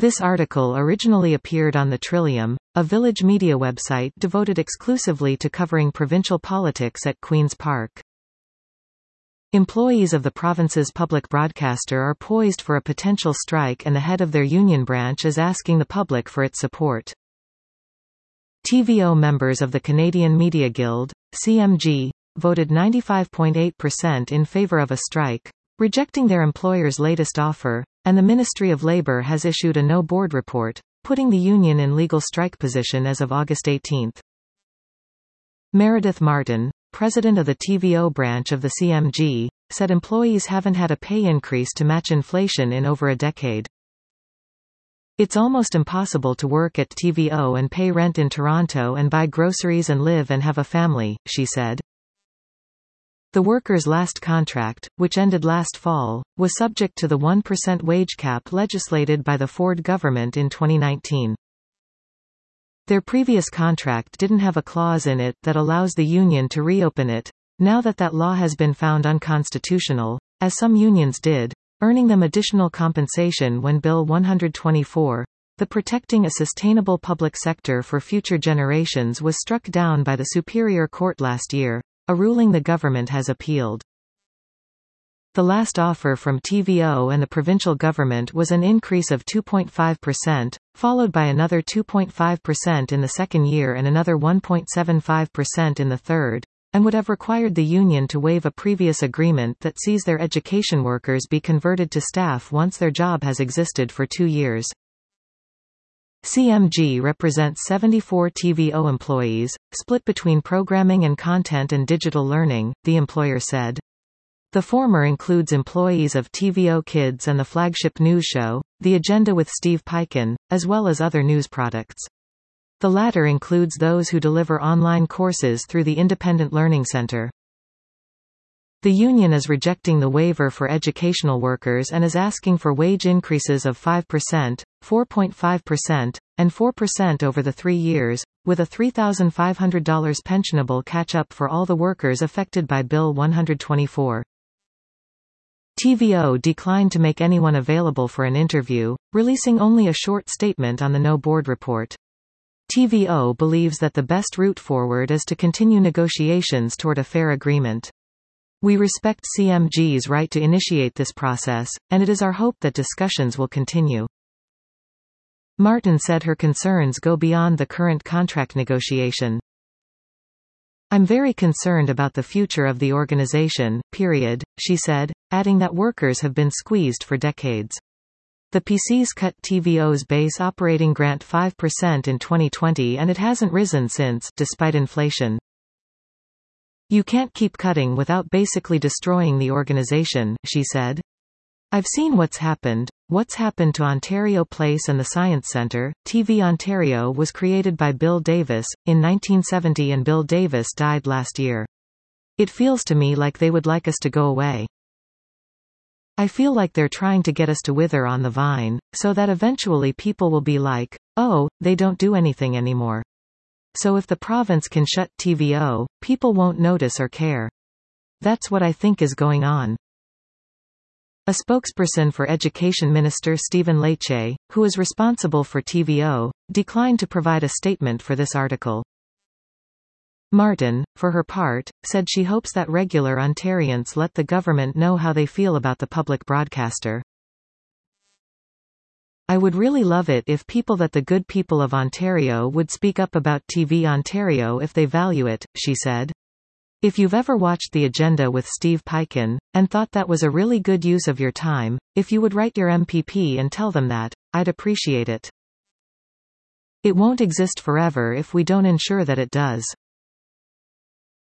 This article originally appeared on the Trillium, a Village media website devoted exclusively to covering provincial politics at Queen's Park. Employees of the province's public broadcaster are poised for a potential strike, and the head of their union branch is asking the public for its support. TVO members of the Canadian Media Guild, CMG, voted 95.8% in favour of a strike, rejecting their employer's latest offer, and the Ministry of Labour has issued a no-board report, putting the union in legal strike position as of August 18. Meredith Martin, president of the TVO branch of the CMG, said employees haven't had a pay increase to match inflation in over a decade. It's almost impossible to work at TVO and pay rent in Toronto and buy groceries and live and have a family, she said. The workers' last contract, which ended last fall, was subject to the 1% wage cap legislated by the Ford government in 2019. Their previous contract didn't have a clause in it that allows the union to reopen it, now that that law has been found unconstitutional, as some unions did, earning them additional compensation when Bill 124, the Protecting a Sustainable Public Sector for Future Generations, was struck down by the Superior Court last year, a ruling the government has appealed. The last offer from TVO and the provincial government was an increase of 2.5%, followed by another 2.5% in the second year and another 1.75% in the third, and would have required the union to waive a previous agreement that sees their education workers be converted to staff once their job has existed for 2 years. CMG represents 74 TVO employees, split between programming and content and digital learning, the employer said. The former includes employees of TVO Kids and the flagship news show, The Agenda with Steve Paikin, as well as other news products. The latter includes those who deliver online courses through the Independent Learning Center. The union is rejecting the waiver for educational workers and is asking for wage increases of 5%, 4.5%, and 4% over the 3 years, with a $3,500 pensionable catch-up for all the workers affected by Bill 124. TVO declined to make anyone available for an interview, releasing only a short statement on the no-board report. TVO believes that the best route forward is to continue negotiations toward a fair agreement. We respect CMG's right to initiate this process, and it is our hope that discussions will continue. Martin said her concerns go beyond the current contract negotiation. I'm very concerned about the future of the organization, period, she said, adding that workers have been squeezed for decades. The PCs cut TVO's base operating grant 5% in 2020 and it hasn't risen since, despite inflation. You can't keep cutting without basically destroying the organization, she said. I've seen what's happened to Ontario Place and the Science Centre. TV Ontario was created by Bill Davis, in 1970 and Bill Davis died last year. It feels to me like they would like us to go away. I feel like they're trying to get us to wither on the vine, so that eventually people will be like, oh, they don't do anything anymore. So if the province can shut TVO, people won't notice or care. That's what I think is going on. A spokesperson for Education Minister Stephen Lecce, who is responsible for TVO, declined to provide a statement for this article. Martin, for her part, said she hopes that regular Ontarians let the government know how they feel about the public broadcaster. I would really love it if the good people of Ontario would speak up about TV Ontario if they value it, she said. If you've ever watched The Agenda with Steve Paikin, and thought that was a really good use of your time, if you would write your MPP and tell them that, I'd appreciate it. It won't exist forever if we don't ensure that it does.